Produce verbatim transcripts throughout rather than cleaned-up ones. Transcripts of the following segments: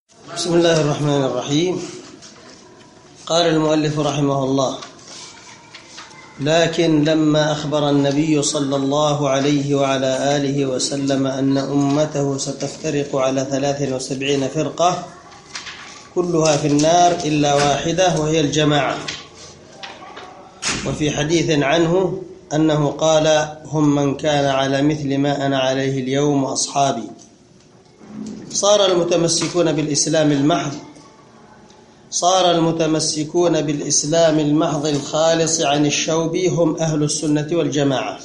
بسم الله الرحمن الرحيم. قال المؤلف رحمه الله: لكن لما أخبر النبي صلى الله عليه وعلى آله وسلم أن أمته ستفترق على ثلاث وسبعين فرقة كلها في النار إلا واحدة وهي الجماعة، وفي حديث عنه أنه قال: هم من كان على مثل ما أنا عليه اليوم وأصحابي. صار المتمسكون بالإسلام المحض صار المتمسكون بالإسلام المحض الخالص عن الشوب هم أهل السنة والجماعة،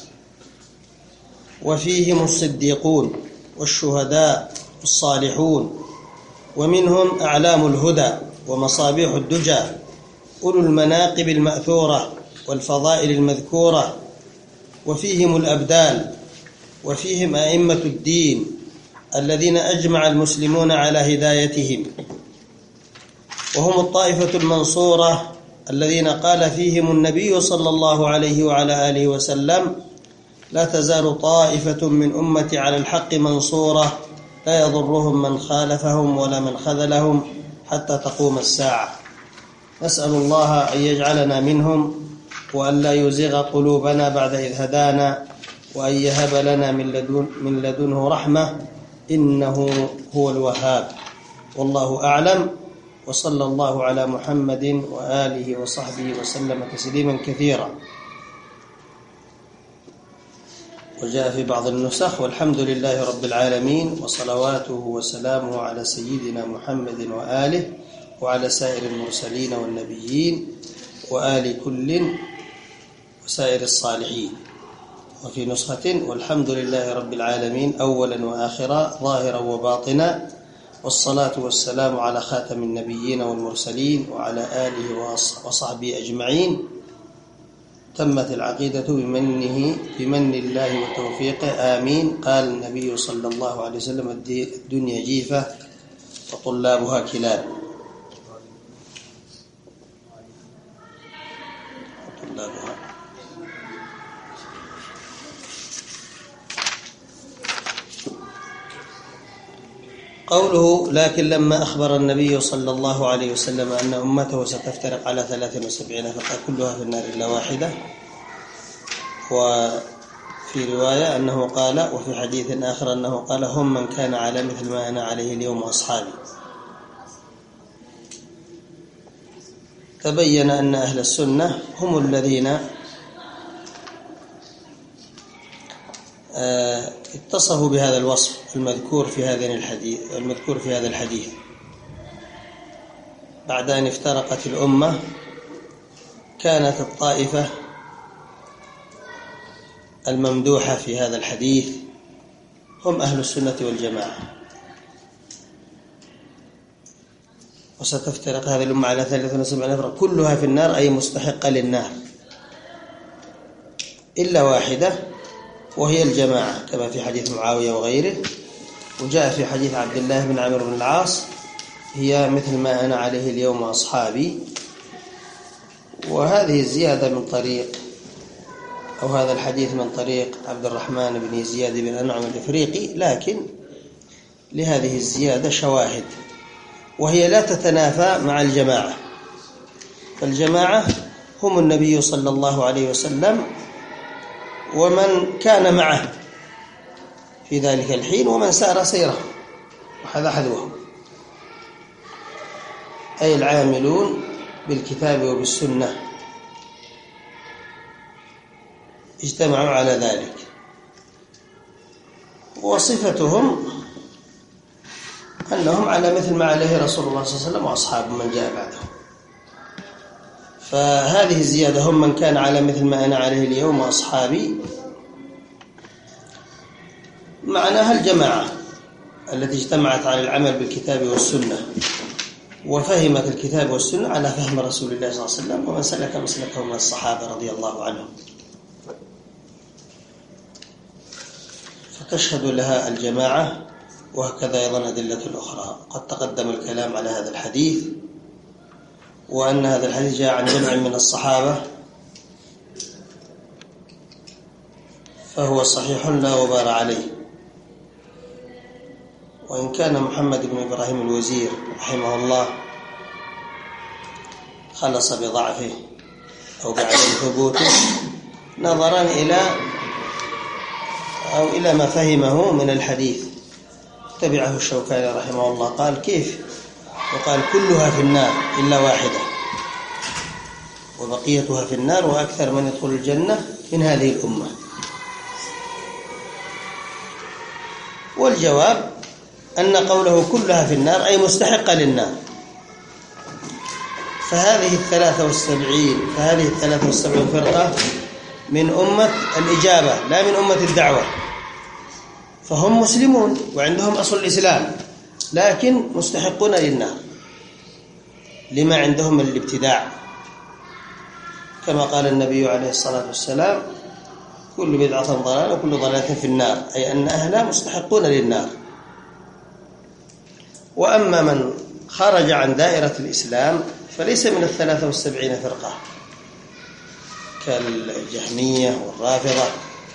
وفيهم الصديقون والشهداء والصالحون، ومنهم أعلام الهدى ومصابيح الدجى، أولو المناقب المأثورة والفضائل المذكورة، وفيهم الأبدال، وفيهم أئمة الدين الذين أجمع المسلمون على هدايتهم، وهم الطائفة المنصورة الذين قال فيهم النبي صلى الله عليه وعلى آله وسلم: لا تزال طائفة من أمتي على الحق منصورة لا يضرهم من خالفهم ولا من خذلهم حتى تقوم الساعة. نسأل الله أن يجعلنا منهم، وأن لا يزغ قلوبنا بعد إذ هدانا، وأن يهب لنا من لدن من لدنه رحمة إنه هو الوهاب. والله أعلم، وصلى الله على محمد وآله وصحبه وسلم تسليما كثيرا. وجاء في بعض النسخ: والحمد لله رب العالمين وصلواته وسلامه على سيدنا محمد وآله وعلى سائر المرسلين والنبيين وآل كل وسائر الصالحين. وفي نسخة: والحمد لله رب العالمين أولا وآخرا ظاهرا وباطنا، والصلاة والسلام على خاتم النبيين والمرسلين وعلى آله وصحبه أجمعين. تمت العقيدة بمنه بمن الله وتوفيقه، آمين. قال النبي صلى الله عليه وسلم: الدنيا جيفة وطلابها كلاب. طلابها قوله: لكن لما أخبر النبي صلى الله عليه وسلم أن أمته ستفترق على ثلاث وسبعين فرقة كلها في النار إلا واحدة، وفي رواية أنه قال، وفي حديث آخر أنه قال: هم من كان على مثل ما أنا عليه اليوم وأصحابي. تبين أن أهل السنة هم الذين اتصفوا بهذا الوصف المذكور في هذا الحديث المذكور في هذا الحديث بعد أن افترقت الأمة. كانت الطائفة الممدوحة في هذا الحديث هم أهل السنة والجماعة، وستفترق هذه الأمة على ثلاث وسبعين فرقة كلها في النار، أي مستحقة للنار، إلا واحدة وهي الجماعة، كما في حديث معاوية وغيره. وجاء في حديث عبد الله بن عمرو بن العاص: هي مثل ما أنا عليه اليوم وأصحابي. وهذه الزيادة من طريق أو هذا الحديث من طريق عبد الرحمن بن زياد بن أنعم الإفريقي، لكن لهذه الزيادة شواهد، وهي لا تتنافى مع الجماعة. فالجماعة هم النبي صلى الله عليه وسلم ومن كان معه في ذلك الحين، ومن سار سيره وحذا حذوه، أي العاملون بالكتاب وبالسنة اجتمعوا على ذلك. وصفتهم أنهم على مثل ما عليه رسول الله صلى الله عليه وسلم وأصحاب من جاء بعده. فهذه الزيادة: هم من كان على مثل ما أنا عليه اليوم وأصحابي، معناها الجماعة التي اجتمعت على العمل بالكتاب والسنة، وفهمت الكتاب والسنة على فهم رسول الله صلى الله عليه وسلم ومن سلك مسلكه من الصحابة رضي الله عنهم، فتشهد لها الجماعة. وهكذا أيضا أدلة الأخرى. قد تقدم الكلام على هذا الحديث، وأن هذا الحديث جاء عن جمع من الصحابة، فهو صحيح لا غبار عليه. وإن كان محمد بن إبراهيم الوزير رحمه الله خلص بضعفه أو بعدم ثبوته نظرا إلى أو إلى ما فهمه من الحديث. تبعه الشوكاني رحمه الله قال كيف؟ وقال كلها في النار إلا واحدة وبقيتها في النار وأكثر من يدخل الجنة من هذه الأمة. والجواب أن قوله كلها في النار أي مستحقة للنار. فهذه الثلاثة والسبعين فهذه الثلاثة والسبعين فرقة من أمة الإجابة لا من أمة الدعوة، فهم مسلمون وعندهم أصل الإسلام لكن مستحقون للنار لما عندهم من الابتداع، كما قال النبي عليه الصلاة والسلام كل بدعة ضلالة وكل ضلالة في النار، أي أن أهلها مستحقون للنار. وأما من خرج عن دائرة الإسلام فليس من الثلاثة والسبعين فرقة كالجهمية والرافضة،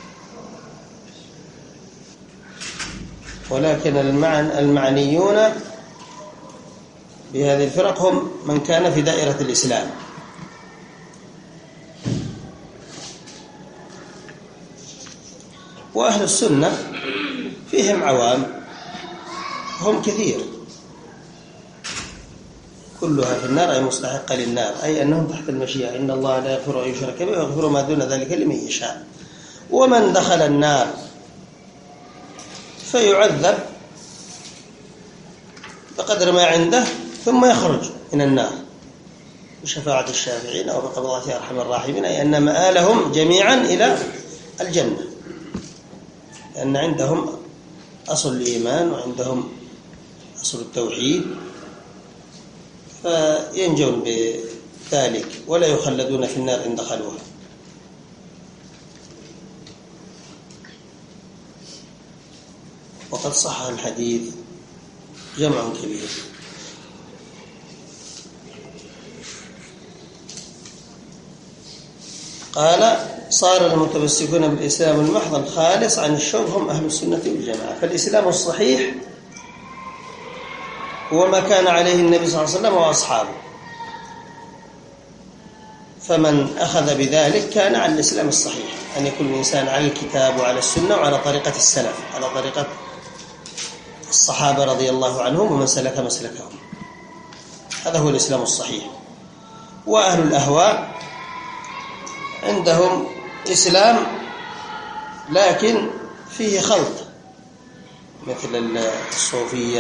ولكن المعنيون بهذه الفرق هم من كان في دائرة الإسلام. وأهل السنة فيهم عوام هم كثير كلها في النار أي مستحقة للنار، أي أنهم تحت المشيئة، إن الله لا يغفر أن يشرك به ويغفر ما دون ذلك لمن يشاء. ومن دخل النار فيعذب بقدر ما عنده ثم يخرج من النار بشفاعة الشافعين أو بقبضة أرحم الراحمين، أي أن مآلهم جميعا إلى الجنة، لأن عندهم أصل الإيمان وعندهم أصل التوحيد فينجون بذلك ولا يخلدون في النار إن دخلوها. وقد صح الحديث جمع كبير. قال صار المتمسكون بالإسلام المحض الخالص عن الشوب هم أهل السنة والجماعة. فالإسلام الصحيح هو ما كان عليه النبي صلى الله عليه وسلم وأصحابه، فمن أخذ بذلك كان على الإسلام الصحيح، أن يكون الإنسان على الكتاب وعلى السنة وعلى طريقة السلف، على طريقة الصحابة رضي الله عنهم ومن سلك مسلكهم. هذا هو الإسلام الصحيح. وأهل الأهواء عندهم إسلام لكن فيه خلط، مثل الصوفية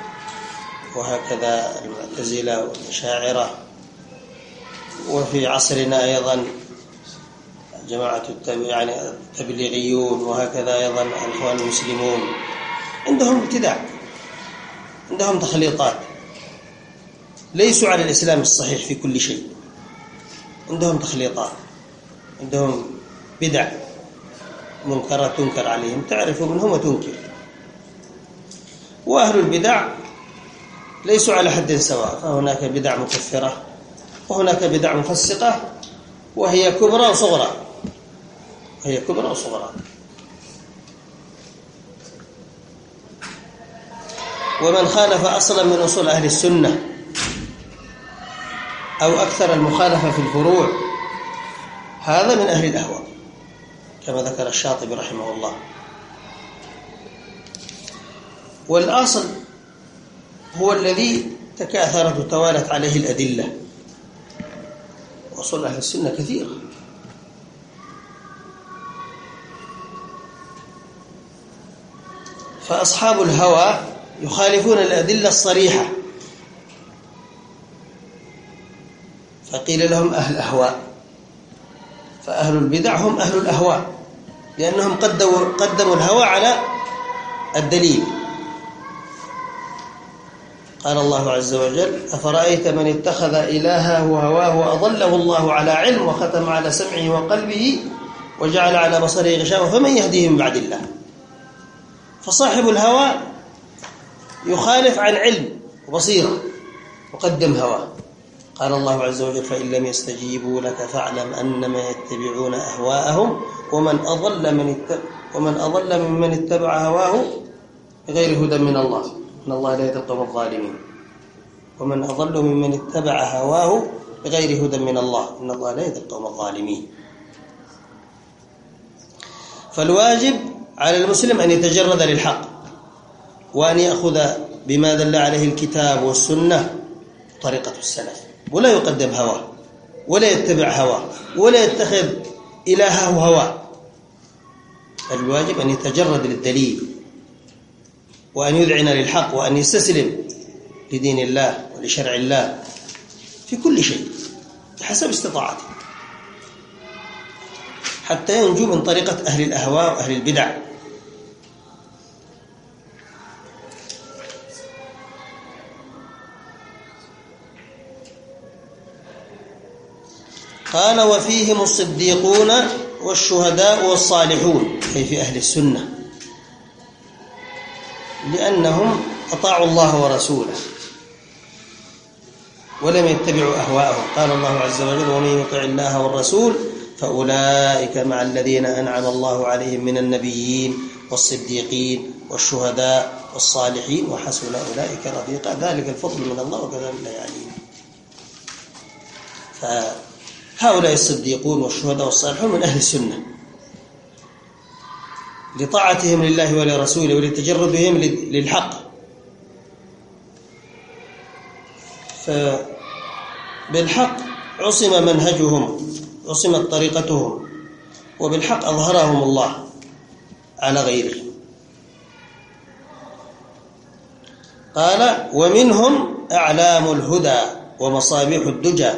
وهكذا المعتزلة والأشاعرة، وفي عصرنا أيضا جماعة يعني التبليغيون، وهكذا أيضا الإخوان المسلمون عندهم ابتداع، عندهم تخليطات، ليسوا على الإسلام الصحيح في كل شيء، عندهم تخليطات، عندهم بدع منكرة تنكر عليهم، تعرف منهم وتنكر. وأهل البدع ليسوا على حد سواء، فهناك بدع مكفرة وهناك بدع مفسقة، وهي كبرى وصغرى، هي كبرى وصغرى. ومن خالف أصلا من أصول أهل السنة أو أكثر المخالفة في الفروع هذا من أهل الأهواء، كما ذكر الشاطبي رحمه الله. والأصل هو الذي تكاثرت وتوالت عليه الأدلة، وأصول أهل السنة كثير. فأصحاب الهوى يخالفون الأدلة الصريحة، فقيل لهم أهل أهواء. فأهل البدع هم أهل الأهواء، لأنهم قدموا, قدموا الهوى على الدليل. قال الله عز وجل أفرأيت من اتخذ إلهه هواه وأضله الله على علم وختم على سمعه وقلبه وجعل على بصره غشاوة فمن يهديه من بعد الله. فصاحب الهوى يخالف عن علم وبصيرة وقدم هواه. قال الله عز وجل فإن لم يستجيبوا لك فاعلم أنما يتبعون أهواءهم ومن أضل من اتبع ومن أضل ممن اتبع هواه بغير هدى من الله. إن الله لا يهدي القوم الظالمين ومن أضل ممن اتبع هواه بغير هدى من الله إن الله لا يهدي القوم الظالمين. فالواجب على المسلم أن يتجرد للحق وأن يأخذ بما دل عليه الكتاب والسنة طريقة السلف، ولا يقدم هواه ولا يتبع هواه ولا يتخذ إلهه هواه. الواجب أن يتجرد للدليل وأن يذعن للحق وأن يستسلم لدين الله ولشرع الله في كل شيء بحسب استطاعته حتى ينجو من طريقة أهل الأهواء وأهل البدع. قال وفيهم الصديقون والشهداء والصالحون، أي في أهل السنة، لأنهم أطاعوا الله ورسوله ولم يتبعوا أهواءهم. قال الله عز وجل ومن يطع الله والرسول فأولئك مع الذين أنعم الله عليهم من النبيين والصديقين والشهداء والصالحين وحسن أولئك رفيقا ذلك الفضل من الله وكذلك لا يعلم. فهؤلاء الصديقون والشهداء والصالحون من أهل السنة لطاعتهم لله ولرسوله ولتجردهم للحق. فبالحق عصم منهجهم عصمت طريقتهم وبالحق أظهرهم الله على غيرهم. قال ومنهم أعلام الهدى ومصابيح الدجى.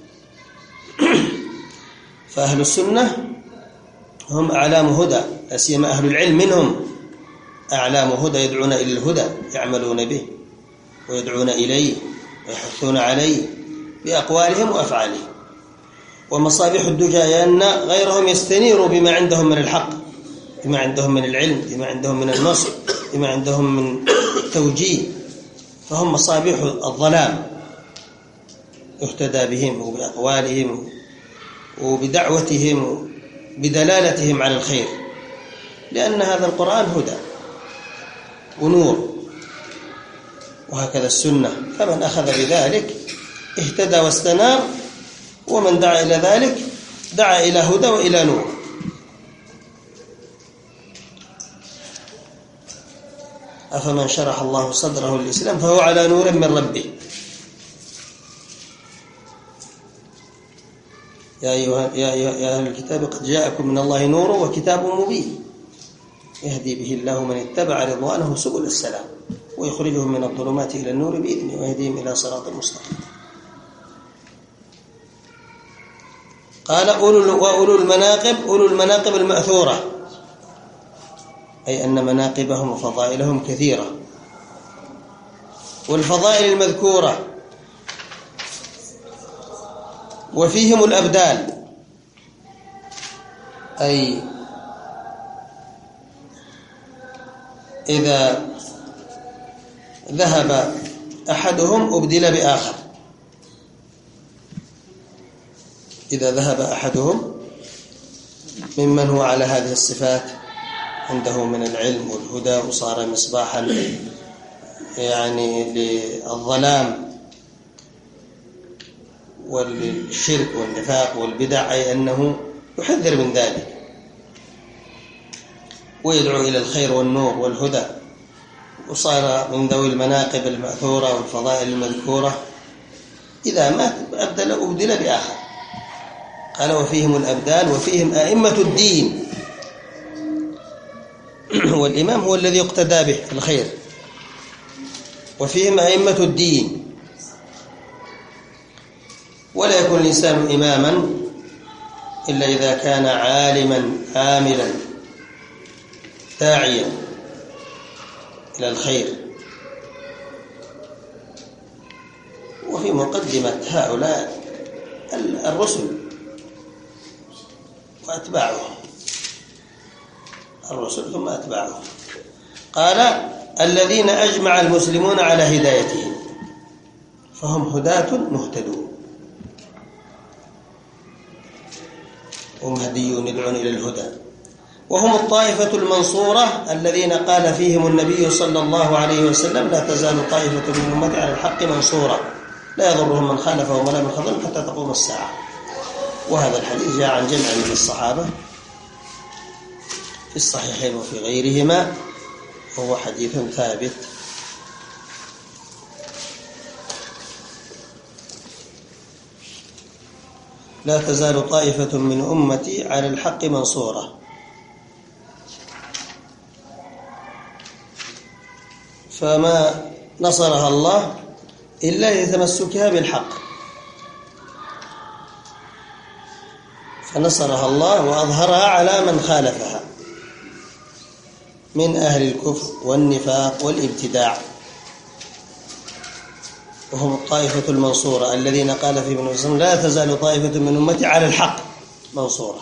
فأهل السنة هم أعلام هدى، لا سيما أهل العلم منهم أعلام هدى يدعون إلى الهدى يعملون به ويدعون إليه ويحثون عليه بأقوالهم وأفعالهم. ومصابيح الدجى لأن غيرهم يستنيروا بما عندهم من الحق، بما عندهم من العلم، بما عندهم من النصر، بما عندهم من التوجيه، فهم مصابيح الظلام يهتدى بهم وبأقوالهم وبدعوتهم بدلالتهم على الخير، لأن هذا القرآن هدى ونور، وهكذا السنة، فمن أخذ بذلك اهتدى واستنار، ومن دعا إلى ذلك دعا إلى هدى وإلى نور. أفمن شرح الله صدره للإسلام فهو على نور من ربه. يا أيها يا أيها أهل الكتاب قد جاءكم من الله نور وكتاب مبين يهدي به الله من اتبع رضوانه سبل السلام ويخرجهم من الظلمات إلى النور بإذنه ويهديهم إلى صراط مستقيم. قال أولو وأولو المناقب أولو المناقب المأثورة، أي أن مناقبهم وفضائلهم كثيرة. والفضائل المذكورة وفيهم الأبدال، أي إذا ذهب أحدهم أبدل بآخر، إذا ذهب أحدهم ممن هو على هذه الصفات عنده من العلم والهدى وصار مصباحا يعني للظلام والشرك والنفاق والبدع، أي أنه يحذر من ذلك ويدعو إلى الخير والنور والهدى، وصار من ذوي المناقب المأثورة والفضائل المذكورة، إذا مات أبدل أبدل بآخر. قال وفيهم الأبدال وفيهم أئمة الدين، والإمام هو الذي يقتدى به في الخير. وفيهم أئمة الدين، ولا يكون الإنسان إماما إلا إذا كان عالما عاملا داعيا إلى الخير. وفي مقدمة هؤلاء الرسل وأتباعهم، الرسل ثم أتباعهم. قال الذين أجمع المسلمون على هدايتهم فهم هداة مهتدون ومهديون يدعون إلى الهدى. وهم الطائفة المنصورة الذين قال فيهم النبي صلى الله عليه وسلم: لا تزال طائفة من أمتي على الحق منصورة لا يضرهم من خالفهم ولا من خذلهم حتى تقوم الساعة. وهذا الحديث جاء عن جمع من الصحابة في الصحيحين وفي غيرهما، وهو حديث ثابت. لا تزال طائفة من أمتي على الحق منصورة، فما نصرها الله إلا لتمسكها بالحق، فنصرها الله وأظهرها على من خالفها من أهل الكفر والنفاق والابتداع. وهم الطائفة المنصورة الذين قال فيهم النبي صلى الله عليه وسلم: لا تزال طائفة من أمتي على الحق منصورة.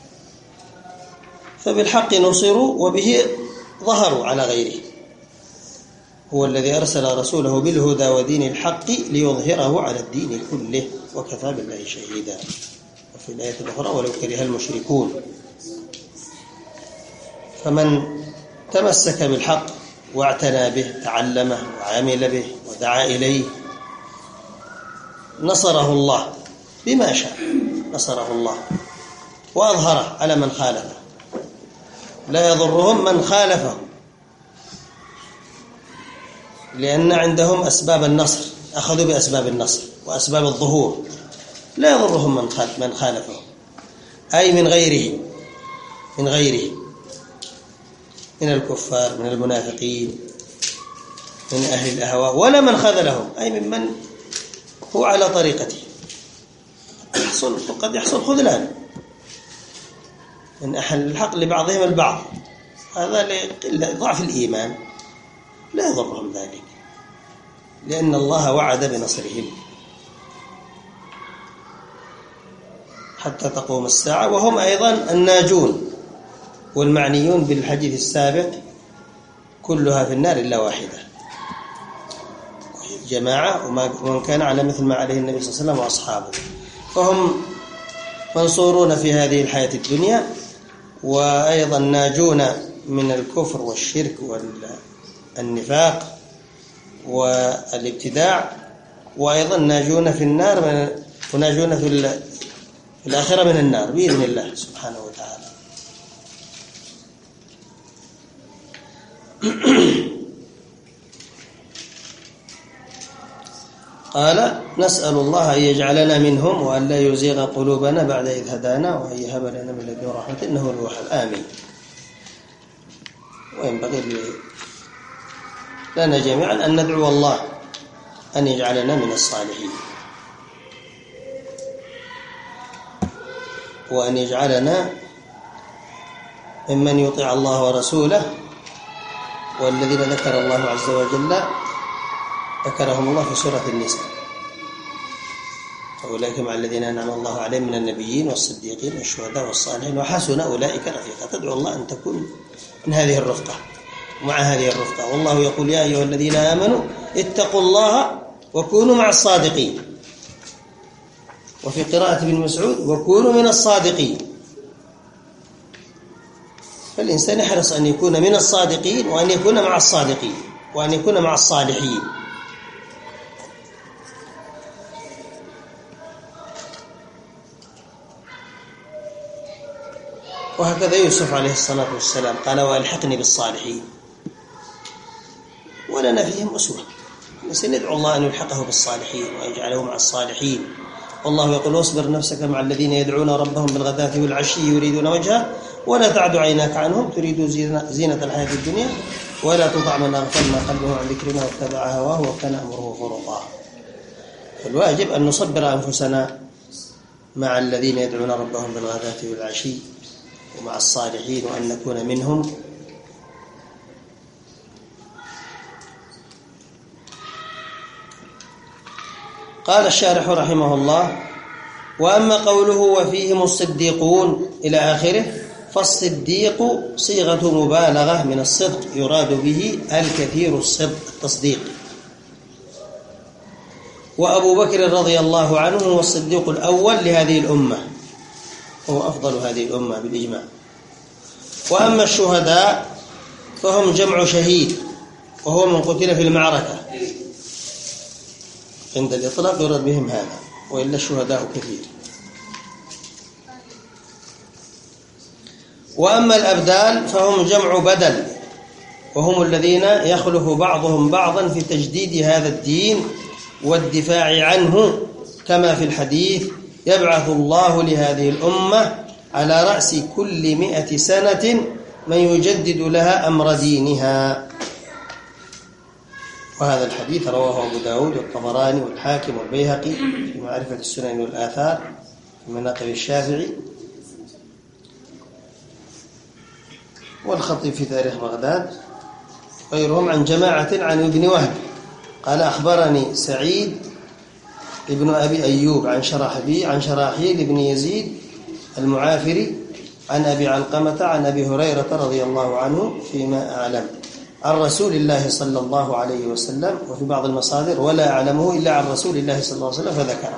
فبالحق نصروا وبه ظهروا على غيره. هو الذي أرسل رسوله بالهدى ودين الحق ليظهره على الدين كله وكفى بالله شهيدا. وفي الآية الأخرى: ولو كره المشركون. فمن تمسك بالحق واعتنى به، تعلمه وعمل به ودعا إليه، نصره الله بما شاء، نصره الله وأظهره على من خالفه. لا يضرهم من خالفه، لأن عندهم أسباب النصر، أخذوا بأسباب النصر وأسباب الظهور. لا يضرهم من خالفه، أي من غيره من غيره من الكفار، من المنافقين، من أهل الأهواء، ولا من خذلهم، أي ممن هو على طريقته. يحصل قد يحصل خذلان من أهل الحق لبعضهم البعض، هذا لضعف الإيمان، لا يضرهم ذلك، لأن الله وعد بنصرهم حتى تقوم الساعة. وهم أيضا الناجون والمعنيون بالحديث السابق كلها في النار إلا واحدة، جماعة ومن كان على مثل ما عليه النبي صلى الله عليه وسلم وأصحابه. فهم منصورون في هذه الحياة الدنيا، وأيضا ناجون من الكفر والشرك والنفاق والابتداع، وأيضا ناجون في النار من وناجون في الآخرة من النار بإذن الله سبحانه وتعالى. قال: نسأل الله أن يجعلنا منهم وأن لا يزيغ قلوبنا بعد إذ هدانا وأن يهب لنا من لدنه رحمة إنه هو الوهاب. آمين. وينبغي لنا جميعا أن ندعو الله أن يجعلنا من الصالحين، وأن يجعلنا ممن يطيع الله ورسوله، والذين ذكر الله عز وجل ذكرهم الله في سورة النساء: أولئك مع الذين أنعم الله عليهم من النبيين والصديقين والشهداء والصالحين وحسن أولئك رفيقا. تدعو الله أن تكون من هذه الرفقة ومع هذه الرفقة. والله يقول: يا أيها الذين آمنوا اتقوا الله وكونوا مع الصادقين. وفي قراءة ابن مسعود: وكونوا من الصادقين. فالإنسان يحرص أن يكون من الصادقين، وأن يكون مع الصادقين، وأن يكون مع الصالحين. وهكذا يوسف عليه الصلاة والسلام قال: وألحقني بالصالحين. ولنا فيهم أسوة، سندعو الله أن يلحقه بالصالحين ويجعله مع الصالحين. والله يقول: واصبر نفسك مع الذين يدعون ربهم بالغداة والعشي يريدون وجهه ولا تعد عيناك عنهم تريد زينة الحياة الدنيا ولا تطع من أغفلنا قلبه عن ذكرنا واتبع هواه وكان أمره فرطا. فالواجب أن نصبر أنفسنا مع الذين يدعون ربهم بالغداة والعشي ومع الصالحين، وأن نكون منهم. قال الشارح رحمه الله: وأما قوله وفيهم الصديقون إلى آخره، فالصديق صيغة مبالغة من الصدق يراد به الكثير الصدق التصديق. وأبو بكر رضي الله عنه هو الصديق الأول لهذه الأمة، وهو أفضل هذه الأمة بالإجماع. وأما الشهداء فهم جمع شهيد وهو من قتل في المعركة، عند الإطلاق يراد بهم هذا، وإلا الشهداء كثير. وأما الأبدال فهم جمع بدل، وهم الذين يخلف بعضهم بعضا في تجديد هذا الدين والدفاع عنه، كما في الحديث: يبعث الله لهذه الأمة على رأس كل مئة سنة من يجدد لها أمر دينها. وهذا الحديث رواه أبو داود والطبراني والحاكم والبيهقي في معرفة السنن والآثار في مناقب الشافعي، والخطيب في تاريخ بغداد، غيرهم عن جماعة عن ابن وهب قال: أخبرني سعيد ابن أبي أيوب عن شراحبي عن شراحيل بن يزيد المعافري عن أبي علقمة عن أبي هريرة رضي الله عنه فيما أعلم عن رسول الله صلى الله عليه وسلم، وفي بعض المصادر: ولا أعلمه إلا عن رسول الله صلى الله عليه وسلم، فذكره.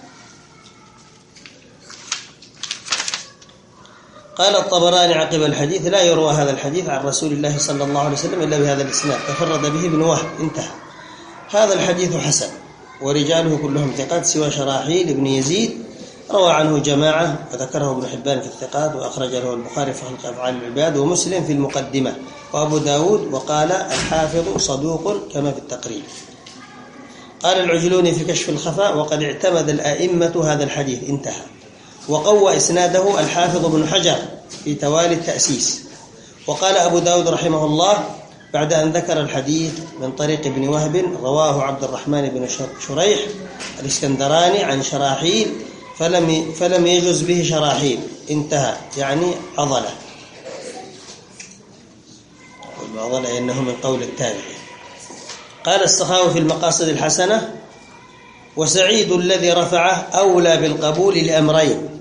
قال الطبراني عقب الحديث: لا يروى هذا الحديث عن رسول الله صلى الله عليه وسلم إلا بهذا الإسناد، تفرد به ابن وهب، انتهى. هذا الحديث حسن ورجاله كلهم ثقات سوى شراحيل بن يزيد، روى عنه جماعة وذكره ابن حبان في الثقات، وأخرج له البخاري في خلق أفعال العباد ومسلم في المقدمة وأبو داود، وقال الحافظ صدوق كما في التقريب. قال العجلوني في كشف الخفاء: وقد اعتمد الأئمة هذا الحديث، انتهى. وقوى إسناده الحافظ بن حجر في توالي التأسيس. وقال أبو داود رحمه الله بعد أن ذكر الحديث من طريق ابن وهب: رواه عبد الرحمن بن شريح الإسكندراني عن شراحيل فلم فلم يجز به شراحيل، انتهى، يعني عضله. والعضله انه من قول التابعي. قال السخاوي في المقاصد الحسنه: وسعيد الذي رفعه أولى بالقبول لأمرين: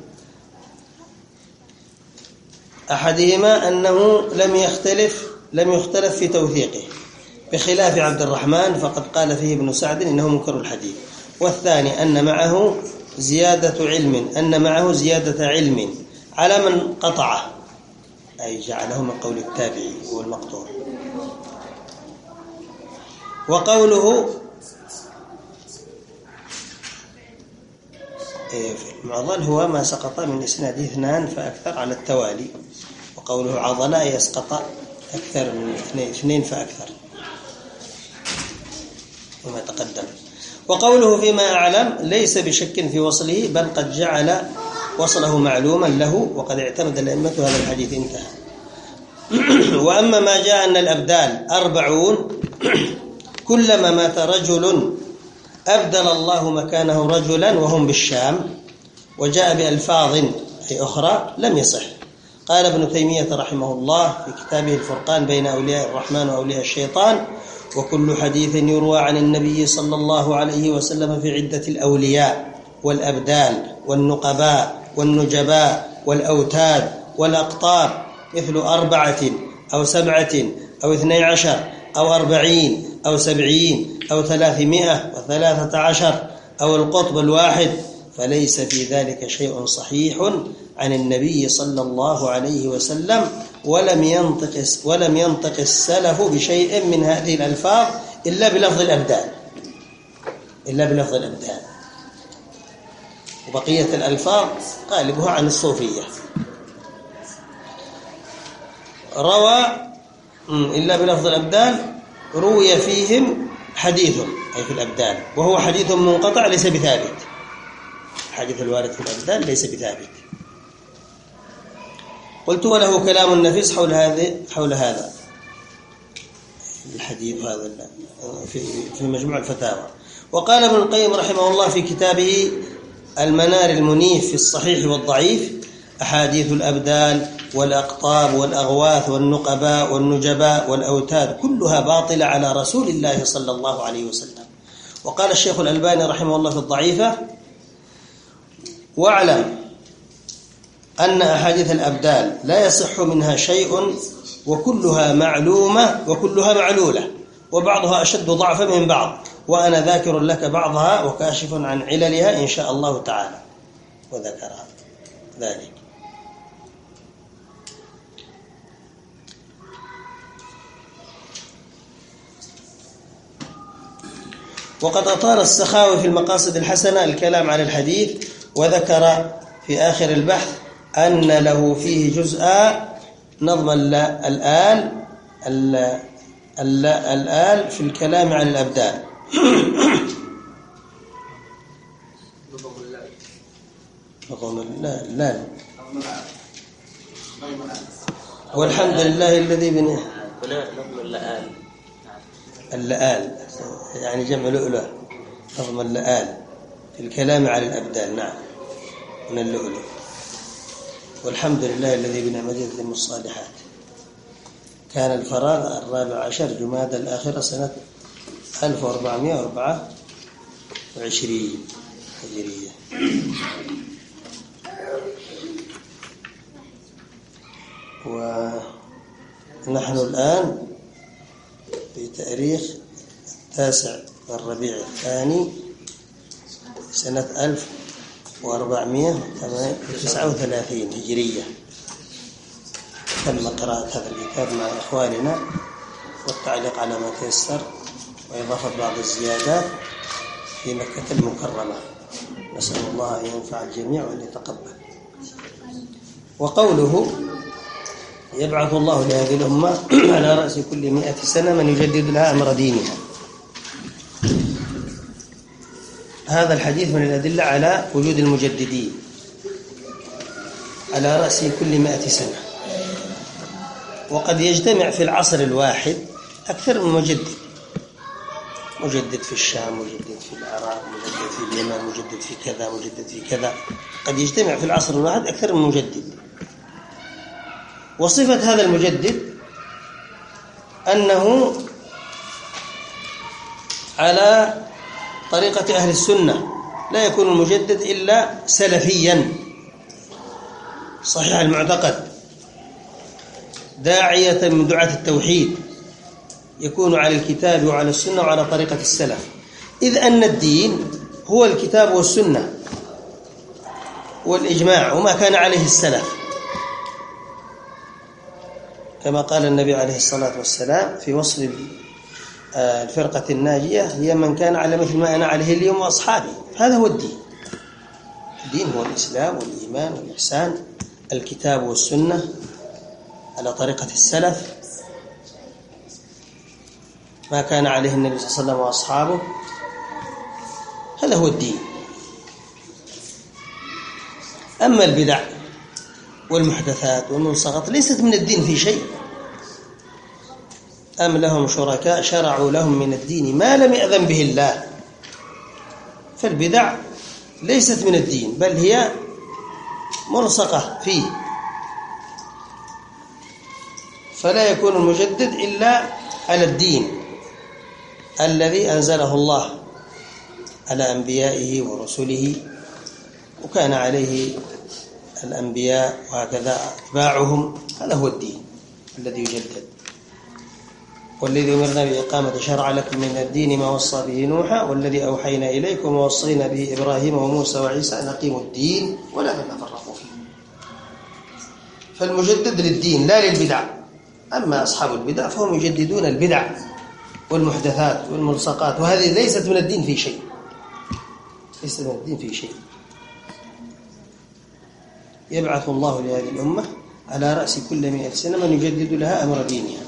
أحدهما أنه لم يختلف لم يختلف في توثيقه، بخلاف عبد الرحمن فقد قال فيه ابن سعد إنه منكر الحديث. والثاني أن معه زيادة علم أن معه زيادة علم على من قطعه، أي جعله من قول التابعي والمقطوع. وقوله المعضل هو ما سقط من إسناده اثنان فأكثر على التوالي، وقوله عضل يسقط أكثر من اثنين فأكثر وما تقدم. وقوله فيما أعلم ليس بشك في وصله، بل قد جعل وصله معلوما له، وقد اعتمد الأئمة هذا الحديث، انتهى. وأما ما جاء أن الأبدال أربعون كلما مات رجل أبدل الله مكانه رجلا وهم بالشام، وجاء بألفاظ أي أخرى لم يصح. قال ابن تيمية رحمه الله في كتابه الفرقان بين أولياء الرحمن وأولياء الشيطان: وكل حديث يروى عن النبي صلى الله عليه وسلم في عدة الأولياء والأبدال والنقباء والنجباء والأوتاد والأقطاب مثل أربعة أو سبعة أو اثني عشر أو أربعين أو سبعين أو ثلاثمائة وثلاثة عشر أو القطب الواحد، فليس في ذلك شيء صحيح عن النبي صلى الله عليه وسلم، ولم ينطق ولم ينطق السلف بشيء من هذه الألفاظ إلا بلفظ الأبدال إلا بلفظ الأبدال وبقية الألفاظ غالبها عن الصوفية. روى إلا بلفظ الأبدال روي فيهم حديث أي في الأبدال، وهو حديث منقطع ليس بثابت. حديث الوارد في الأبدال ليس بثابت. قلت: وله كلام نفيس حول هذا حول هذا الحديث هذا في في مجموع الفتاوى. وقال ابن القيم رحمه الله في كتابه المنار المنيف في الصحيح والضعيف: أحاديث الأبدال والأقطاب والأغواث والنقباء والنجباء والأوتاد كلها باطلة على رسول الله صلى الله عليه وسلم. وقال الشيخ الألباني رحمه الله في الضعيفة: واعلم أن أحاديث الأبدال لا يصح منها شيء، وكلها معلومة وكلها معلولة، وبعضها أشد ضعفا من بعض، وأنا ذاكر لك بعضها وكاشف عن عللها إن شاء الله تعالى. وذكر ذلك. وقد أطال السخاوي في المقاصد الحسنة الكلام على الحديث، وذكر في آخر البحث أن له فيه جزءا نظم الآل الآل في الكلام عن الأبدال. نظم الآل والحمد لله الذي بنعمته نظم الآل اللآل يعني جمع لؤلؤ، نظم اللآل في الكلام على الأبدال. نعم، من اللؤلؤ. والحمد لله الذي بنعمته تتم الصالحات. كان الفراغ الرابع عشر جمادى الآخرة سنة ألف وأربعمائة وأربعة وعشرين هجرية. ونحن الآن في تاريخ التاسع من ربيع الثاني سنة ألف وأربعمائة وتسعة وثلاثين هجرية. تم قراءة هذا الكتاب مع إخواننا والتعليق على ما تيسر وإضافة بعض الزيادات في مكة المكرمة. نسأل الله أن ينفع الجميع وأن يتقبل. وقوله يبعث الله لهذه الأمة على رأس كل مئة سنة من يجدد لها أمر دينها. هذا الحديث من الأدلة على وجود المجددين على رأس كل مئة سنة. وقد يجتمع في العصر الواحد أكثر من مجدد، مجدد في الشام، مجدد في العراق، مجدد في اليمن، مجدد في كذا، مجدد في كذا. قد يجتمع في العصر الواحد أكثر من مجدد. وصفة هذا المجدد أنه على طريقة أهل السنة، لا يكون المجدد إلا سلفيا صحيح المعتقد داعية من دعاة التوحيد، يكون على الكتاب وعلى السنة وعلى طريقة السلف، إذ أن الدين هو الكتاب والسنة والإجماع وما كان عليه السلف، كما قال النبي عليه الصلاة والسلام في وصف الفرقة الناجية: هي من كان على مثل ما أنا عليه اليوم وأصحابي. هذا هو الدين. الدين هو الإسلام والإيمان والإحسان، الكتاب والسنة على طريقة السلف، ما كان عليه النبي صلى الله عليه وسلم وأصحابه. هذا هو الدين. أما البدع والمحدثات والمنصغات ليست من الدين في شيء. أم لهم شركاء شرعوا لهم من الدين ما لم يأذن به الله. فالبدع ليست من الدين، بل هي مرسقة فيه. فلا يكون المجدد إلا على الدين الذي أنزله الله على أنبيائه ورسله، وكان عليه الأنبياء وهكذا أتباعهم. هذا هو الدين الذي يجدد. والذي أمرنا بإقامة شرع لكم من الدين ما وصى به نوحا والذي أوحينا إليكم ووصينا به إبراهيم وموسى وعيسى أن أقيموا الدين ولا تتفرقوا فيه. فالمجدد للدين لا للبدع. أما أصحاب البدع فهم يجددون البدع والمحدثات والملصقات، وهذه ليست من الدين في شيء، ليست من الدين في شيء. يبعث الله لهذه الأمة على رأس كل مئة سنة من يجدد لها أمر دينها.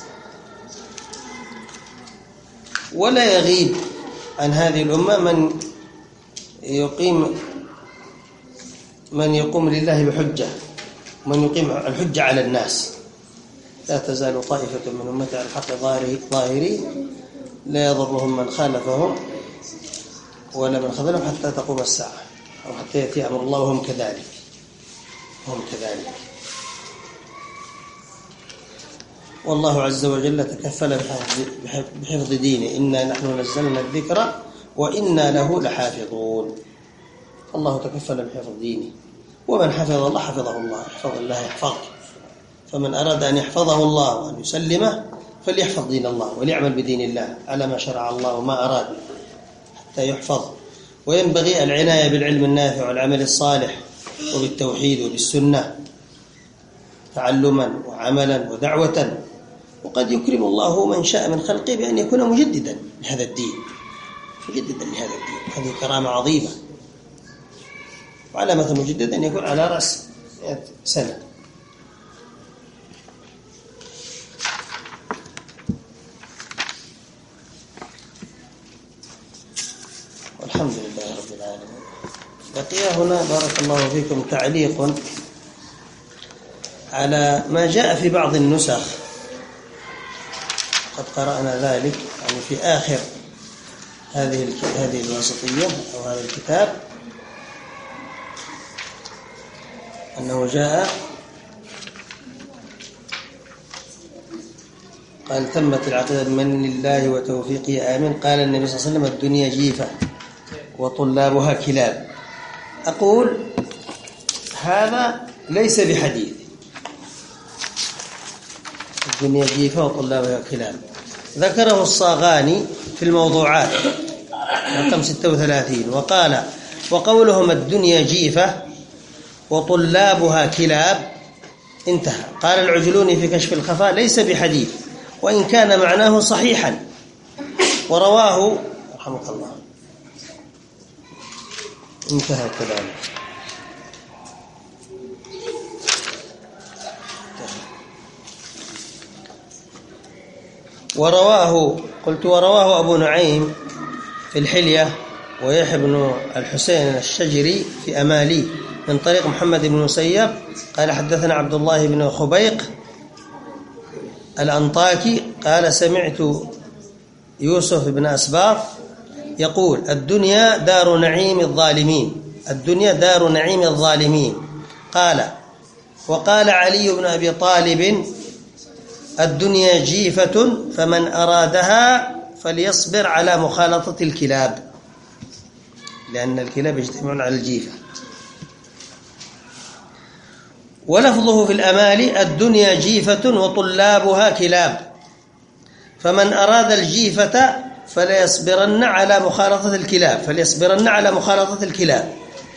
ولا يغيب عن هذه الأمة من يقيم من يقوم لله بحجة، من يقيم الحجة على الناس. لا تزال طائفة من أمتي على الحق ظاهرين لا يضرهم من خالفهم ولا من خذلهم حتى تقوم الساعة، أو حتى يأتي أمر الله وهم كذلك. هم كذلك. والله عز وجل تكفل بحفظ دينه: إنا نحن نزلنا الذكر وإنا له لحافظون. الله تكفل بحفظ دينه، ومن حفظ الله حفظه الله. احفظ الله يحفظك. فمن أراد أن يحفظه الله وأن يسلمه فليحفظ دين الله وليعمل بدين الله على ما شرع الله وما أراد حتى يحفظ. وينبغي العناية بالعلم النافع والعمل الصالح وبالتوحيد وبالسنة تعلما وعملا ودعوة. وقد يكرم الله من شاء من خلقه بأن يكون مجددا لهذا الدين مجددا لهذا الدين. هذه كرامة عظيمة، وعلامة المجدد أن يكون على رأس مئة سنة. والحمد لله رب العالمين. بقي هنا بارك الله فيكم تعليق على ما جاء في بعض النسخ، قد قرأنا ذلك يعني في آخر هذه هذه الواسطية أو هذا الكتاب، أنه جاء قال: تمت العقيدة بمن الله وتوفيقه آمين. قال النبي صلى الله عليه وسلم: الدنيا جيفة وطلابها كلاب. أقول هذا ليس بحديث، الدنيا جيفة وطلابها كلاب. ذكره الصاغاني في الموضوعات رقم ستة وثلاثين، وقال: وقولهم الدنيا جيفة وطلابها كلاب انتهى. قال العجلوني في كشف الخفاء: ليس بحديث، وإن كان معناه صحيحا، ورواه رحمك الله. انتهى كلامه. ورواه قلت ورواه أبو نعيم في الحلية ويحيى بن الحسين الشجري في أمالي من طريق محمد بن مسيب قال: حدثنا عبد الله بن خبيق الأنطاكي قال: سمعت يوسف بن أسباط يقول: الدنيا دار نعيم الظالمين، الدنيا دار نعيم الظالمين. قال: وقال علي بن أبي طالب: الدنيا جيفة فمن أرادها فليصبر على مخالطة الكلاب، لأن الكلاب يجتمعون على الجيفة. ولفظه في الأمالي: الدنيا جيفة وطلابها كلاب، فمن أراد الجيفة فليصبرن على مخالطة الكلاب فليصبرن على مخالطة الكلاب.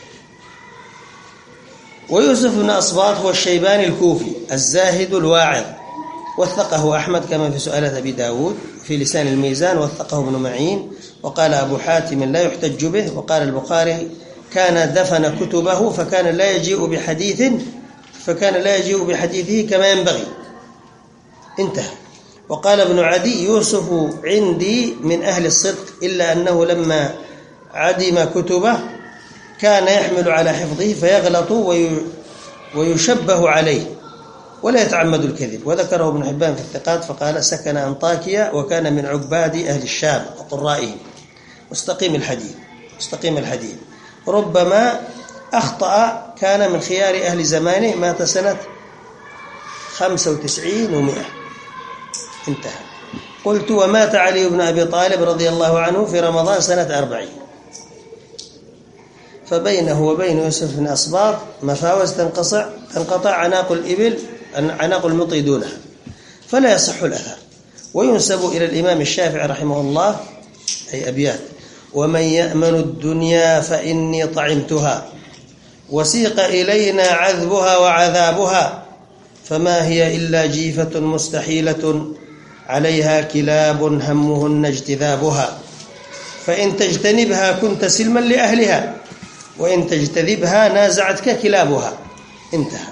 ويوسف بن أسباط هو الشيباني الكوفي الزاهد الواعظ، وثقه أحمد كما في سؤالة أبي داود. في لسان الميزان وثقه ابن معين. وقال أبو حاتم: لا يحتج به. وقال البخاري: كان دفن كتبه فكان لا يجيء بحديث فكان لا يجيء بحديثه كما ينبغي. انتهى. وقال ابن عدي: يوسف عندي من أهل الصدق، إلا أنه لما عدم كتبه كان يحمل على حفظه فيغلط ويشبه عليه ولا يتعمد الكذب. وذكره ابن حبان في الثقات فقال: سكن أنطاكيا وكان من عباد أهل الشام وقرائهم. مستقيم الحديث مستقيم الحديث ربما أخطأ، كان من خيار أهل زمانه، مات سنة خمسة وتسعين ومئة. انتهى. قلت: ومات علي بن أبي طالب رضي الله عنه في رمضان سنة أربعين، فبينه وبين يوسف بن أسباط مفاوز تنقطع تنقطع عناق الإبل عناق المطي دونها، فلا يصح الأثر. وينسب إلى الإمام الشافعي رحمه الله أي أبيات: ومن يأمن الدنيا فإني طعمتها، وسيق إلينا عذبها وعذابها، فما هي إلا جيفة مستحيلة عليها كلاب همهن اجتذابها، فإن تجتنبها كنت سلما لأهلها، وإن تجتذبها نازعتك كلابها. انتهى.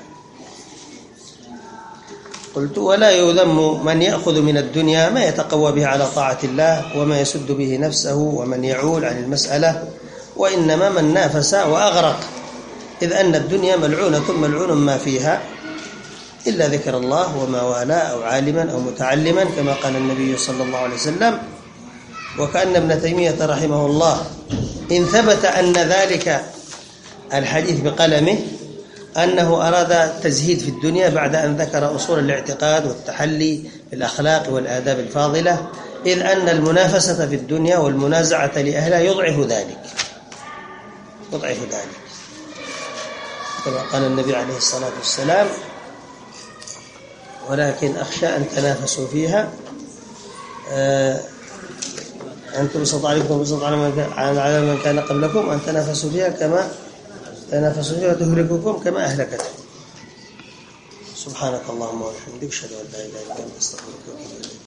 قلت: ولا يذم من يأخذ من الدنيا ما يتقوى به على طاعة الله وما يسد به نفسه ومن يعول عن المسألة، وإنما من نافس وأغرق، إذ أن الدنيا ملعونة ملعون ما فيها إلا ذكر الله وما والاه أو عالما أو متعلما، كما قال النبي صلى الله عليه وسلم. وكأن ابن تيمية رحمه الله إن ثبت أن ذلك الحديث بقلمه أنه أراد تزهيد في الدنيا بعد أن ذكر أصول الاعتقاد والتحلي بالأخلاق والآداب الفاضلة، إذ أن المنافسة في الدنيا والمنازعة لأهلها يضعف ذلك يضعف ذلك كما قال النبي عليه الصلاة والسلام: ولكن أخشى أن تنافسوا فيها، أن تبسط عليكم وبسط على من كان قبلكم، أن تنافسوا فيها كما تنافسوا فيها وتهلككم كما أهلكتهم. سبحانك اللهم وبحمدك، أشهد أن لا إله إلا أنت، أستغفرك وأتوب إليك.